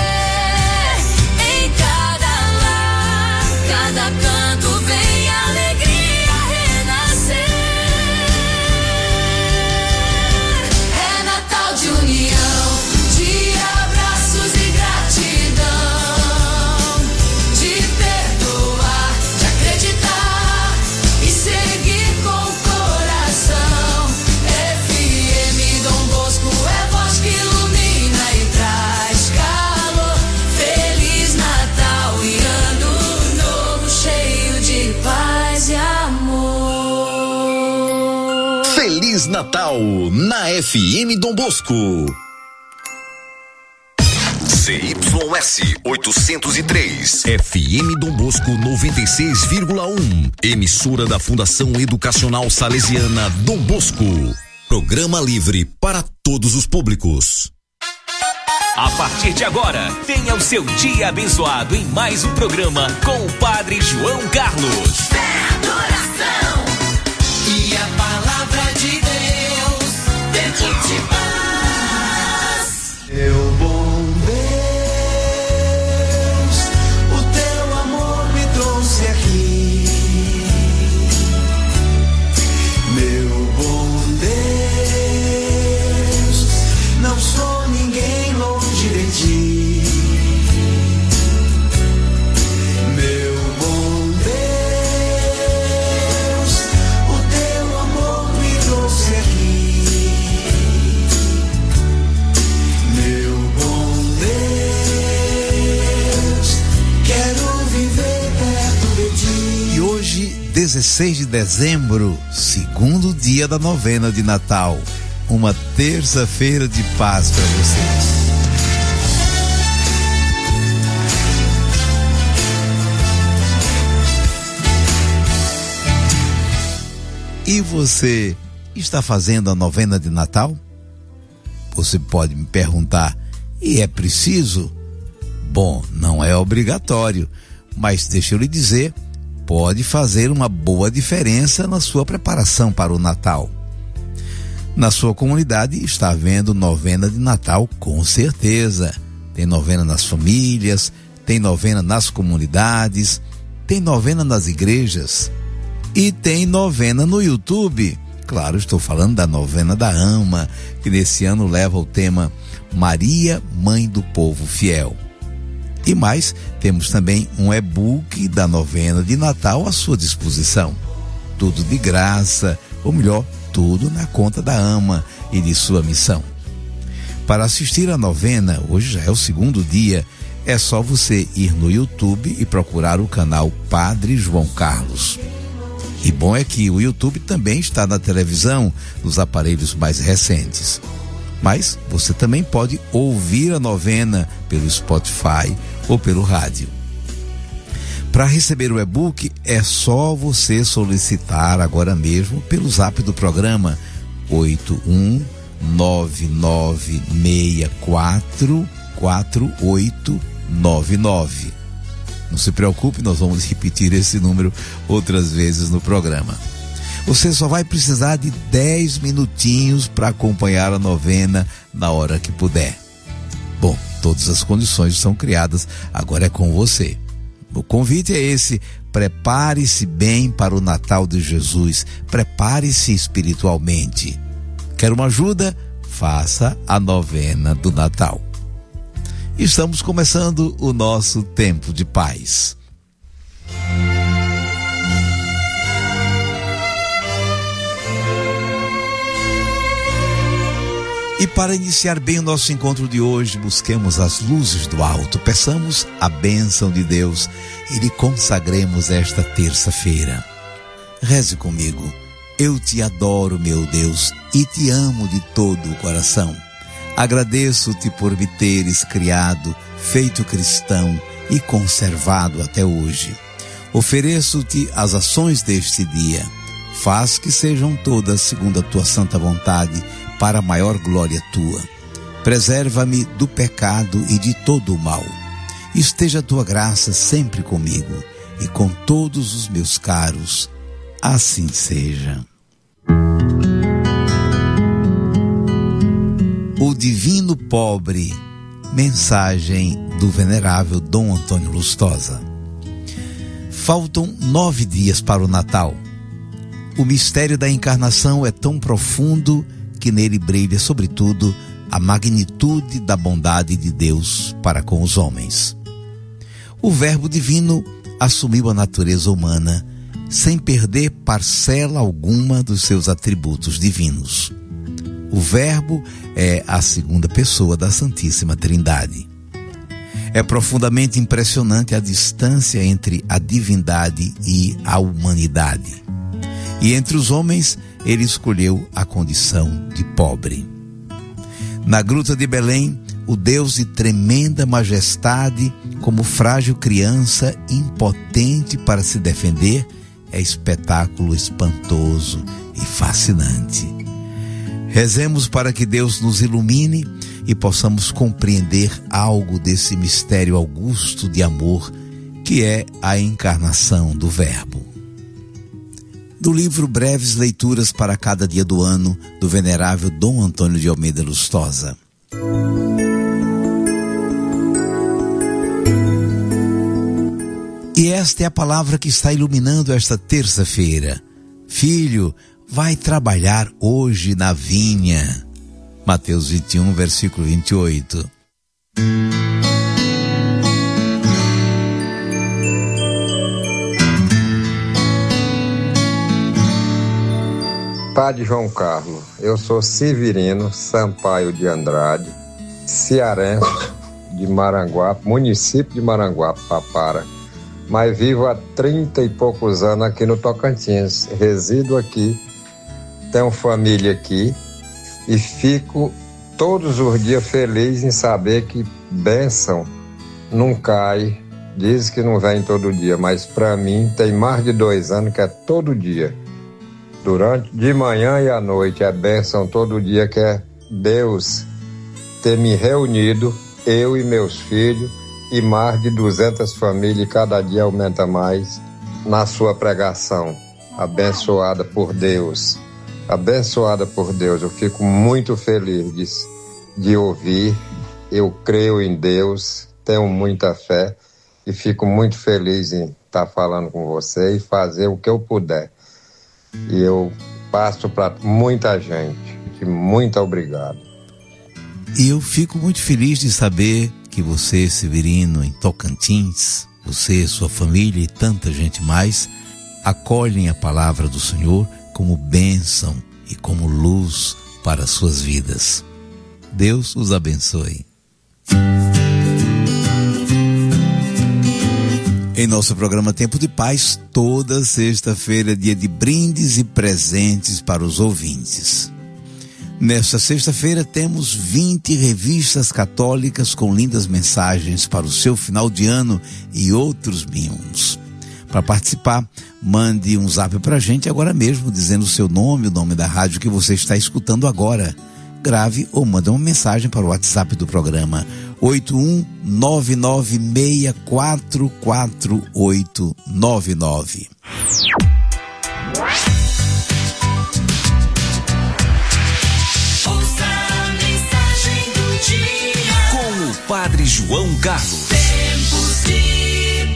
Em cada lar, cada canto vem alegria renascer. É Natal de união, de abraços e gratidão, de perdoar, de acreditar e seguir com o coração. FM Dom Bosco é voz que ilumina e traz calor. Feliz Natal e ano novo cheio de paz e amor. Feliz Natal na FM Dom Bosco. CYS 803, FM Dom Bosco 96,1, emissora da Fundação Educacional Salesiana Dom Bosco. Programa livre para todos os públicos. A partir de agora, tenha o seu dia abençoado em mais um programa com o Padre João Carlos. Fé, adoração e a palavra de Deus dentro de paz. Meu bom Deus, o teu amor me trouxe aqui. Meu bom Deus, não sou ninguém longe de ti. Meu bom Deus, o teu amor me trouxe aqui. Meu bom Deus, quero viver perto de ti. E hoje, 16 de dezembro, segundo dia da novena de Natal, uma terça-feira de paz para vocês. E você está fazendo a novena de Natal? Você pode me perguntar, e é preciso? Bom, não é obrigatório, mas deixa eu lhe dizer, pode fazer uma boa diferença na sua preparação para o Natal. Na sua comunidade está havendo novena de Natal, com certeza. Tem novena nas famílias, tem novena nas comunidades, tem novena nas igrejas e tem novena no YouTube. Claro, estou falando da novena da AMA, que nesse ano leva o tema Maria, Mãe do Povo Fiel. E mais, temos também um e-book da novena de Natal à sua disposição. Tudo de graça, ou melhor, tudo na conta da AMA e de sua missão. Para assistir a novena, hoje já é o segundo dia, é só você ir no YouTube e procurar o canal Padre João Carlos. E bom é que o YouTube também está na televisão, nos aparelhos mais recentes. Mas você também pode ouvir a novena pelo Spotify ou pelo rádio. Para receber o e-book é só você solicitar agora mesmo pelo zap do programa 8199644899. Não se preocupe, nós vamos repetir esse número outras vezes no programa. Você só vai precisar de 10 minutinhos para acompanhar a novena na hora que puder. Bom, todas as condições são criadas, agora é com você. O convite é esse: prepare-se bem para o Natal de Jesus, prepare-se espiritualmente. Quer uma ajuda? Faça a novena do Natal. Estamos começando o nosso tempo de paz. E para iniciar bem o nosso encontro de hoje, busquemos as luzes do alto, peçamos a bênção de Deus e lhe consagremos esta terça-feira. Reze comigo. Eu te adoro, meu Deus, e te amo de todo o coração. Agradeço-te por me teres criado, feito cristão e conservado até hoje. Ofereço-te as ações deste dia. Faz que sejam todas segundo a tua santa vontade, para a maior glória tua. Preserva-me do pecado e de todo o mal. Esteja a tua graça sempre comigo e com todos os meus caros. Assim seja. O Divino Pobre, mensagem do venerável Dom Antônio Lustosa. Faltam 9 dias para o Natal. O mistério da encarnação é tão profundo que nele brilha, sobretudo, a magnitude da bondade de Deus para com os homens. O Verbo Divino assumiu a natureza humana sem perder parcela alguma dos seus atributos divinos. O Verbo é a segunda pessoa da Santíssima Trindade. É profundamente impressionante a distância entre a divindade e a humanidade. E entre os homens, ele escolheu a condição de pobre. Na gruta de Belém, o Deus de tremenda majestade, como frágil criança impotente para se defender, é espetáculo espantoso e fascinante. Rezemos para que Deus nos ilumine e possamos compreender algo desse mistério augusto de amor que é a encarnação do Verbo. Do livro Breves Leituras para cada dia do ano, do venerável Dom Antônio de Almeida Lustosa. E esta é a palavra que está iluminando esta terça-feira. Filho, vai trabalhar hoje na vinha. Mateus 21, versículo 28. Padre João Carlos, eu sou Severino Sampaio de Andrade, cearense de Maranguape, município de Maranguape, Papara, mas vivo há 30 e poucos anos aqui no Tocantins, resido aqui, tenho família aqui e fico todos os dias feliz em saber que bênção não cai, diz que não vem todo dia, mas para mim tem mais de 2 anos que é todo dia. Durante, de manhã e à noite, é bênção todo dia, que é Deus ter me reunido, eu e meus filhos, e mais de 200 famílias, e cada dia aumenta mais, na sua pregação. Abençoada por Deus. Abençoada por Deus. Eu fico muito feliz de ouvir. Eu creio em Deus, tenho muita fé, e fico muito feliz em estar falando com você e fazer o que eu puder. E eu passo para muita gente. Muito obrigado. E eu fico muito feliz de saber que você, Severino, em Tocantins, você, sua família e tanta gente mais, acolhem a palavra do Senhor como bênção e como luz para as suas vidas. Deus os abençoe. Em nosso programa Tempo de Paz, toda sexta-feira é dia de brindes e presentes para os ouvintes. Nesta sexta-feira temos 20 revistas católicas com lindas mensagens para o seu final de ano e outros mimos. Para participar, mande um zap para a gente agora mesmo, dizendo o seu nome, o nome da rádio que você está escutando agora. Grave ou mande uma mensagem para o WhatsApp do programa 8199644899. Ouça a mensagem do dia com o Padre João Carlos. Tempos de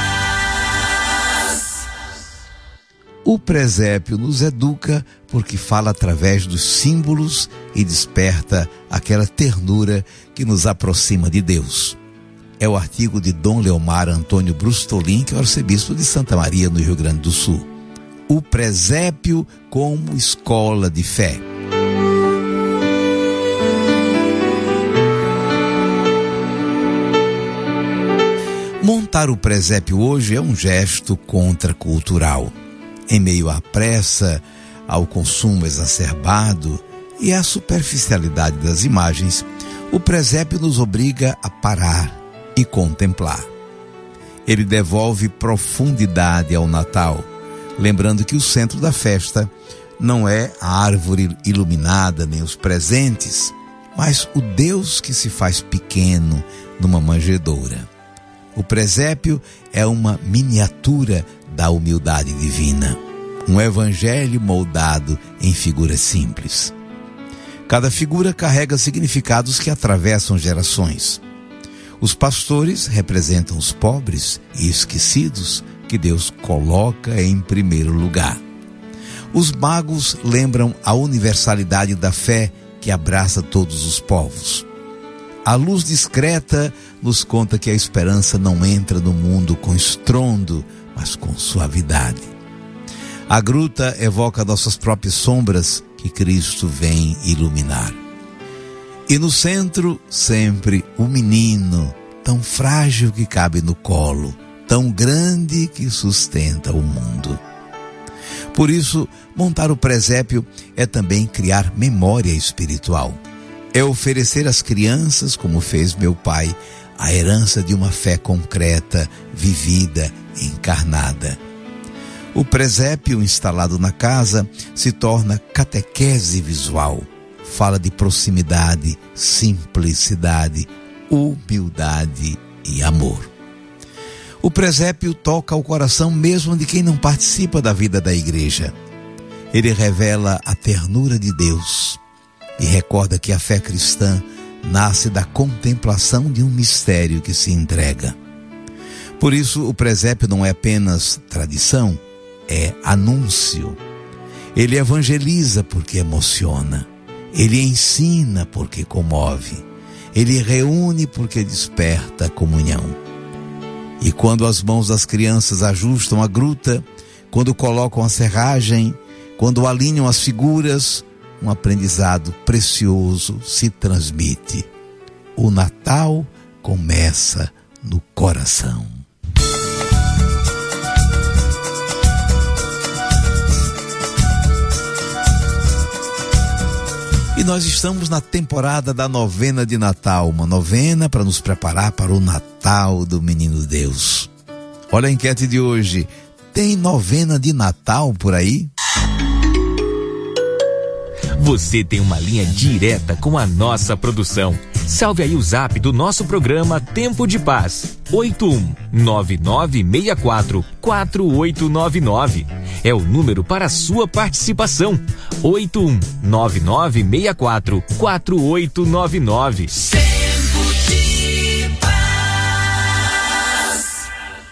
paz. O presépio nos educa porque fala através dos símbolos e desperta aquela ternura que nos aproxima de Deus. É o artigo de Dom Leomar Antônio Brustolin, que é o arcebispo de Santa Maria, no Rio Grande do Sul. O presépio como escola de fé. Montar o presépio hoje é um gesto contracultural. Em meio à pressa, ao consumo exacerbado e à superficialidade das imagens, o presépio nos obriga a parar e contemplar. Ele devolve profundidade ao Natal, lembrando que o centro da festa não é a árvore iluminada nem os presentes, mas o Deus que se faz pequeno numa manjedoura. O presépio é uma miniatura da humildade divina, um evangelho moldado em figuras simples. Cada figura carrega significados que atravessam gerações. Os pastores representam os pobres e esquecidos que Deus coloca em primeiro lugar. Os magos lembram a universalidade da fé que abraça todos os povos. A luz discreta nos conta que a esperança não entra no mundo com estrondo, mas com suavidade. A gruta evoca nossas próprias sombras que Cristo vem iluminar. E no centro, sempre o menino, tão frágil que cabe no colo, tão grande que sustenta o mundo. Por isso, montar o presépio é também criar memória espiritual. É oferecer às crianças, como fez meu pai, a herança de uma fé concreta, vivida, encarnada. O presépio instalado na casa se torna catequese visual. Fala de proximidade, simplicidade, humildade e amor. O presépio toca o coração mesmo de quem não participa da vida da igreja. Ele revela a ternura de Deus e recorda que a fé cristã nasce da contemplação de um mistério que se entrega. Por isso, o presépio não é apenas tradição, é anúncio. Ele evangeliza porque emociona. Ele ensina porque comove. Ele reúne porque desperta comunhão. E quando as mãos das crianças ajustam a gruta, quando colocam a serragem, quando alinham as figuras, um aprendizado precioso se transmite. O Natal começa no coração. E nós estamos na temporada da novena de Natal, uma novena para nos preparar para o Natal do Menino Deus. Olha a enquete de hoje, tem novena de Natal por aí? Você tem uma linha direta com a nossa produção. Salve aí o zap do nosso programa Tempo de Paz, 8199644899. É o número para a sua participação, 8199644899. Tempo de paz.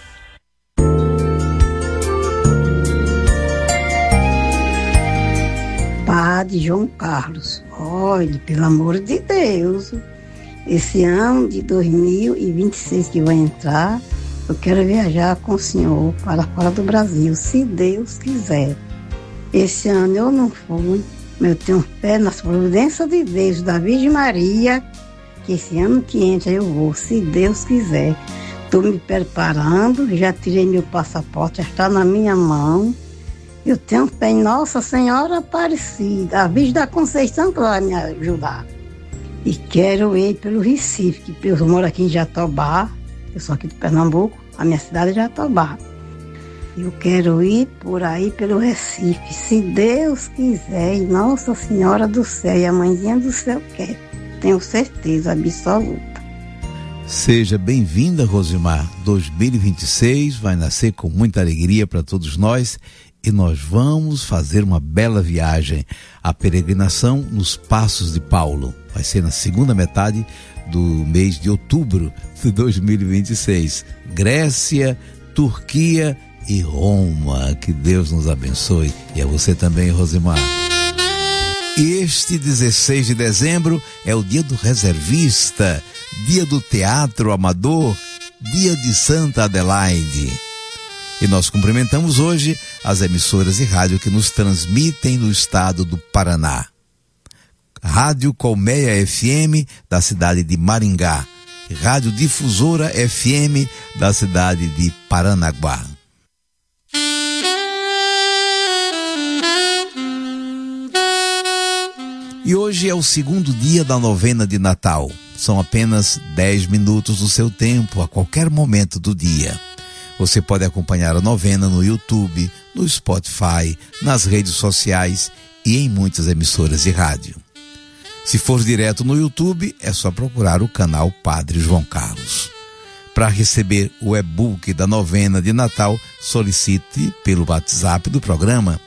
Padre João Carlos, olhe, pelo amor de Deus, esse ano de 2026 que vai entrar, eu quero viajar com o senhor para fora do Brasil, se Deus quiser. Esse ano eu não fui, mas eu tenho fé nas providências de Deus, da Virgem Maria, que esse ano que entra eu vou, se Deus quiser. Estou me preparando, já tirei meu passaporte, já está na minha mão. Eu tenho fé em Nossa Senhora Aparecida, a Virgem da Conceição que vai me ajudar. E quero ir pelo Recife, que eu moro aqui em Jatobá, eu sou aqui de Pernambuco, a minha cidade é Jatobá. Eu quero ir por aí pelo Recife, se Deus quiser, e Nossa Senhora do Céu e a Mãezinha do Céu quer. Tenho certeza absoluta. Seja bem-vinda, Rosimar. 2026 vai nascer com muita alegria para todos nós e nós vamos fazer uma bela viagem. A peregrinação nos Passos de Paulo. Vai ser na segunda metade do mês de outubro de 2026. Grécia, Turquia e Roma. Que Deus nos abençoe. E a você também, Rosimar. E este 16 de dezembro é o dia do reservista, dia do teatro amador, dia de Santa Adelaide. E nós cumprimentamos hoje as emissoras de rádio que nos transmitem no estado do Paraná. Rádio Colmeia FM, da cidade de Maringá. Rádio Difusora FM, da cidade de Paranaguá. E hoje é o segundo dia da novena de Natal. São apenas 10 minutos do seu tempo, a qualquer momento do dia. Você pode acompanhar a novena no YouTube, no Spotify, nas redes sociais e em muitas emissoras de rádio. Se for direto no YouTube, é só procurar o canal Padre João Carlos. Para receber o e-book da novena de Natal, solicite pelo WhatsApp do programa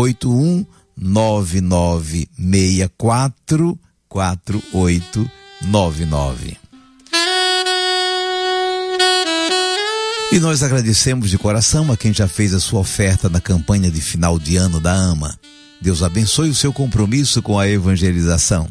8199644899. E nós agradecemos de coração a quem já fez a sua oferta na campanha de final de ano da AMA. Deus abençoe o seu compromisso com a evangelização.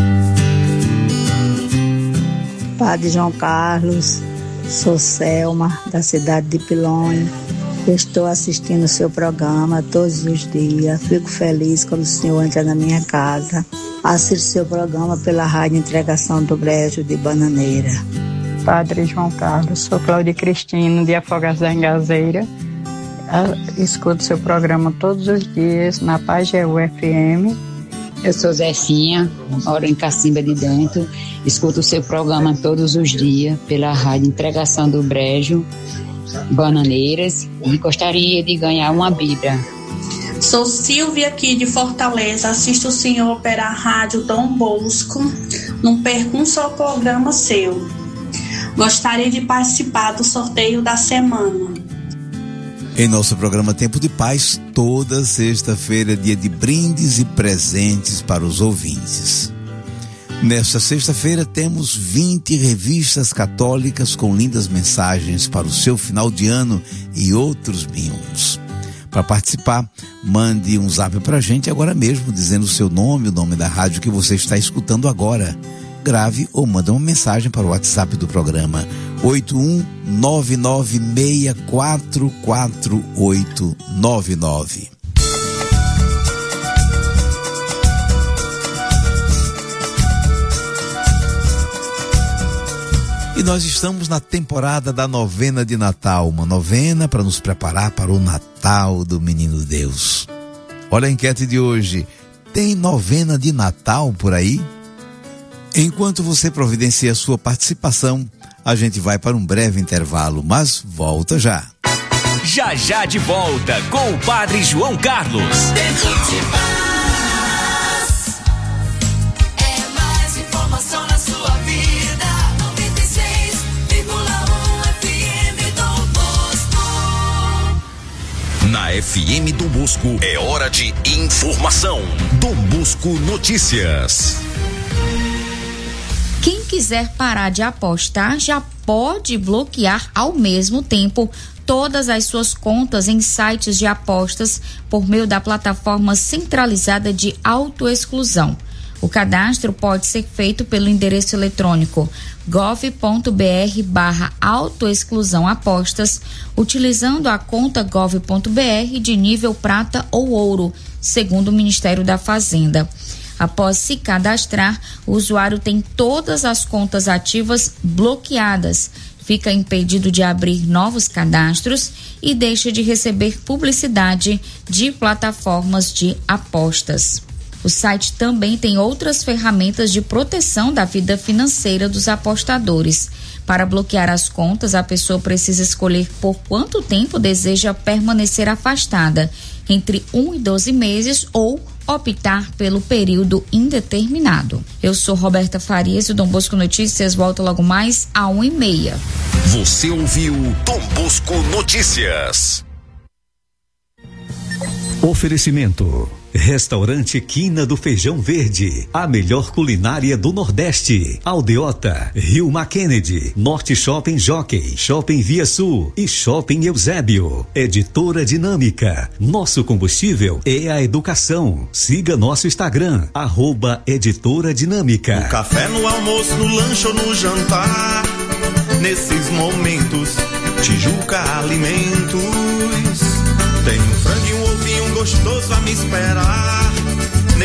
Padre João Carlos, sou Selma, da cidade de Pilões. Estou assistindo o seu programa todos os dias. Fico feliz quando o senhor entra na minha casa. Assisto seu programa pela Rádio Entregação do Brejo de Bananeira. Padre João Carlos, sou Cláudia Cristino, de Afogados da Engazeira. Escuto seu programa todos os dias na Pageu FM. Eu sou Zefinha, moro em Cacimba de Dentro. Escuto o seu programa todos os dias pela Rádio Entregação do Brejo, Bananeiras, e gostaria de ganhar uma Bíblia. Sou Silvia aqui de Fortaleza, assisto o senhor pela Rádio Dom Bosco, não perco um só programa seu. Gostaria de participar do sorteio da semana. Em nosso programa Tempo de Paz, toda sexta-feira é dia de brindes e presentes para os ouvintes. Nesta sexta-feira temos 20 revistas católicas com lindas mensagens para o seu final de ano e outros mimos. Para participar, mande um zap pra gente agora mesmo, dizendo o seu nome, o nome da rádio que você está escutando agora. Grave ou manda uma mensagem para o WhatsApp do programa 8199644899. E nós estamos na temporada da novena de Natal, uma novena para nos preparar para o Natal do Menino Deus. Olha a enquete de hoje, tem novena de Natal por aí? Enquanto você providencia a sua participação, a gente vai para um breve intervalo, mas volta já. Já já de volta com o Padre João Carlos. É mais informação na sua vida. 96,1 FM Dom Bosco. Na FM Dom Bosco é hora de informação. Dom Bosco Notícias. Quem quiser parar de apostar já pode bloquear ao mesmo tempo todas as suas contas em sites de apostas por meio da plataforma centralizada de autoexclusão. O cadastro pode ser feito pelo endereço eletrônico gov.br/autoexclusão apostas, utilizando a conta gov.br de nível prata ou ouro, segundo o Ministério da Fazenda. Após se cadastrar, o usuário tem todas as contas ativas bloqueadas, fica impedido de abrir novos cadastros e deixa de receber publicidade de plataformas de apostas. O site também tem outras ferramentas de proteção da vida financeira dos apostadores. Para bloquear as contas, a pessoa precisa escolher por quanto tempo deseja permanecer afastada, entre 1 e 12 meses ou optar pelo período indeterminado. Eu sou Roberta Farias e o Dom Bosco Notícias volta logo mais à 1h30. Você ouviu Dom Bosco Notícias. Oferecimento: Restaurante Quina do Feijão Verde, a melhor culinária do Nordeste. Aldeota, Rio Kennedy, Norte Shopping Jockey, Shopping Via Sul e Shopping Eusébio. Editora Dinâmica, nosso combustível é a educação. Siga nosso Instagram, @Editora Dinâmica. No café, no almoço, no lanche ou no jantar, nesses momentos, Tijuca Alimentos. Tem um frango e um ovinho gostoso a me esperar.